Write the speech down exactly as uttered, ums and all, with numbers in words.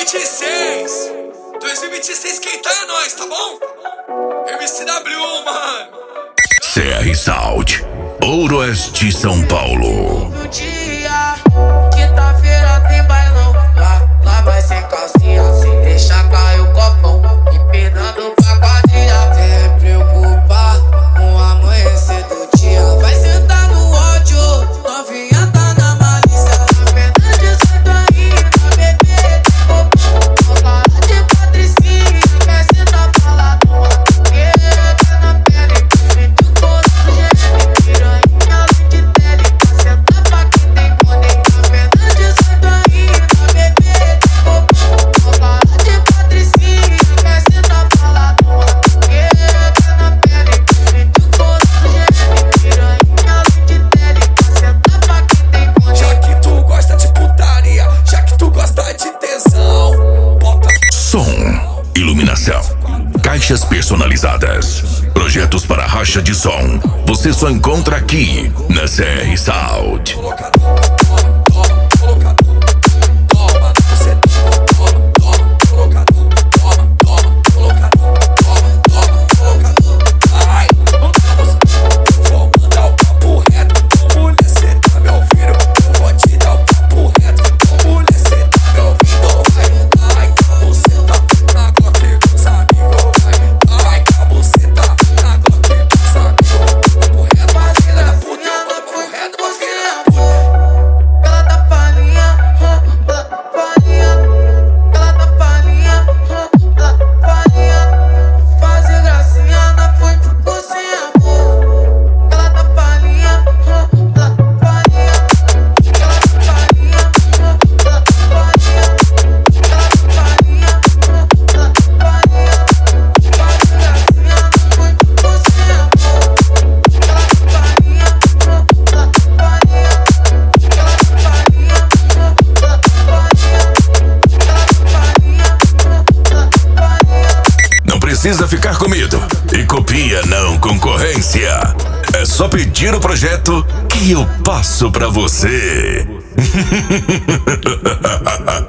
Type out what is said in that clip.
vinte e seis. dois mil e vinte e seis, quem tá é nós, tá bom? M C W, mano. C R Sound, Ooroeste, São Paulo. No dia, quinta-feira tem bailão. Lá, lá vai ser calcinha, sem deixar cair o copão. Empinando pra quadrilha, sem preocupar com o amanhecer do dia. Vai sentar no ódio, novinha tá na malícia. Apenas dezoito aninhos, tá bebê de popô. Vou falar de patricinha, quer sentar pra lá. Uma fogueira tá na pele, frente o corpo do gêmeo. Piranha de tele, pra sentar pra quem tem poder. Apenas dezoito aninhos, tá bebê de popô. Vou falar de patricinha, quer sentar pra lá. Uma fogueira tá na pele, frente o corpo do gêmeo. Piranha de tele, pra sentar pra quem tem poder. Já que tu gosta de putaria, já que tu gosta de tesão, bota Som, iluminação, caixas personalizadas, projetos para racha de som. Você só encontra aqui na C R Sound. colocador, toma, colocador, toma, você toma, toma, colocador, toma, toma, colocador, toma, toma, colocador. Ai, não estamos, eu vou mandar o papo reto. Mulher, cê tá me ouvindo? Eu vou te dar o papo reto. Mulher, cê tá me ouvindo? Vai, ai, cabo, cê tá na Glock com os amigos. Vai, ai, cabo, cê tá na Glock com os amigos. Papo reto, filha da puta, eu mando papo reto, Você filha é da puta. amor, ela tá palhinha, ela tá palhinha, ela tá palhinha, ela tá palhinha. Fazer gracinha na frente, você é amor, ela tá palhinha, ela tá palhinha, ela tá palhinha, ela tá palhinha, ela tá palhinha, ela tá palhinha. Fazer gracinha na frente, você é amor, ela tá palhinha, ela tá palhinha, ela tá palhinha, ela tá palhinha, ela tá palhinha. Não precisa ficar com medo e copia não concorrência. É só pedir o projeto que eu passo pra você.